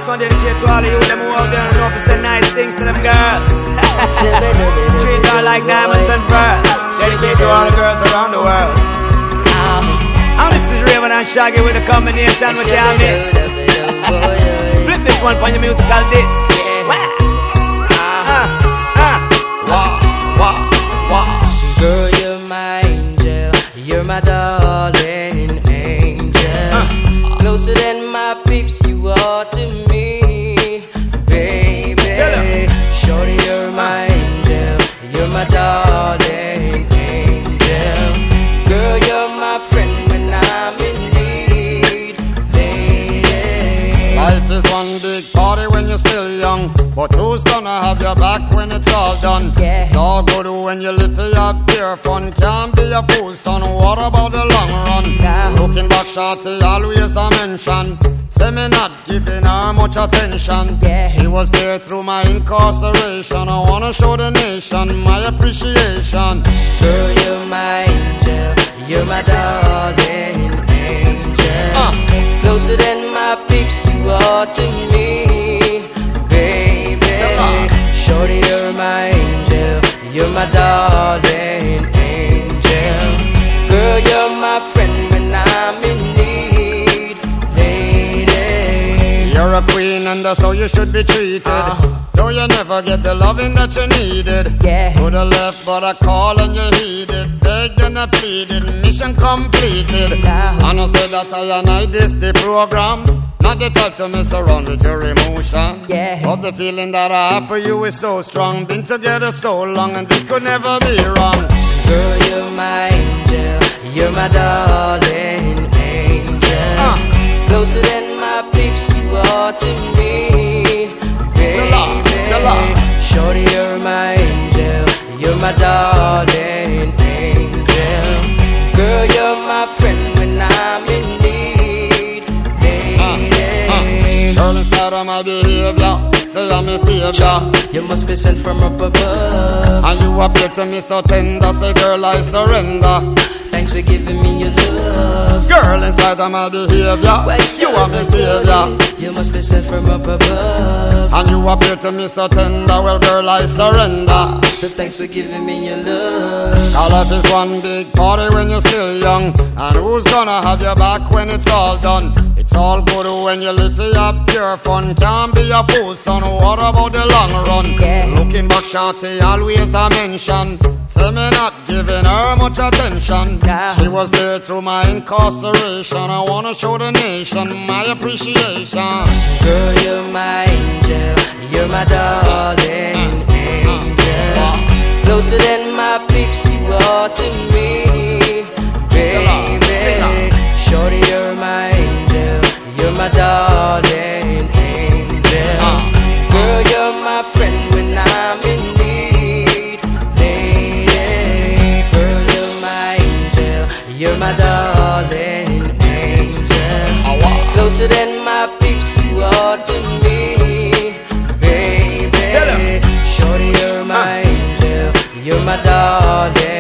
This one dedicated to all of you them who out there and know to say nice things to them girls. Treat her like diamonds and pearls. Dedicated to all the girls around the world. And this is Raven and Shaggy with a combination with the Amis. Flip this one for your musical disc. Girl, you're my angel, you're my darling angel. Closer than my peeps, you are to me, baby. Shorty, you're my angel, you're my darling angel. Girl, you're my friend when I'm in need, lady. Life is one big party when you're still young, but who's gonna have your back when it's all done? Yeah. It's all good when you live for your pure fun. Can't be a fool, son, what about the long run? Nah. Looking back, shorty, always a mention. Say me not giving her much attention. Yeah. She was there through my incarceration. I wanna show the nation my appreciation. Girl, you're my angel, you're my darling angel. Closer than my peeps, you are to me, baby. Shorty, you're my angel, you're my darling angel. Girl, you're my friend when I'm in need, lady. You're a queen and that's how you should be treated. Though you never get the loving that you needed. Yeah. Could have left but I call and you heeded. Begged and I pleaded, mission completed. Yeah. And I said that I and I this the program. Not the type to mess around with your emotion. Yeah. But the feeling that I have for you is so strong. Been together so long and this could never be wrong. Girl, you're my angel, you're my darling angel. Closer than my peeps, you are to me, baby. Shorty, you're my angel, you're my darling angel. Girl, you're my friend when I'm in need, lady. Girl, instead of my behavior, say I'm a savior. You must be sent from up above, and you appear to me so tender. Say girl, I surrender. Thanks for giving me your love. Girl, in spite of my behavior, you are my savior. You must be sent from up above, and you appear to me so tender. Well, girl, I surrender. So thanks for giving me your love. Our life is one big party when you're still young. And who's gonna have your back when it's all done? It's all good when you live for your pure fun. Can't be a fool, son, what about the long run? Yeah. Looking back, shorty, always a mention. Say me not giving her much attention. Yeah. She was there through my incarceration. I wanna show the nation my appreciation. Girl, you're my angel, you're my darling angel. Closer than my peeps, you are to me, baby. Shorty, you're my angel, you're my darling angel. Girl, you're my friend when I'm in need, lady. Girl, you're my angel, you're my darling angel. Closer than my peeps, you are to me, baby. Shorty, you're my angel, you're my darling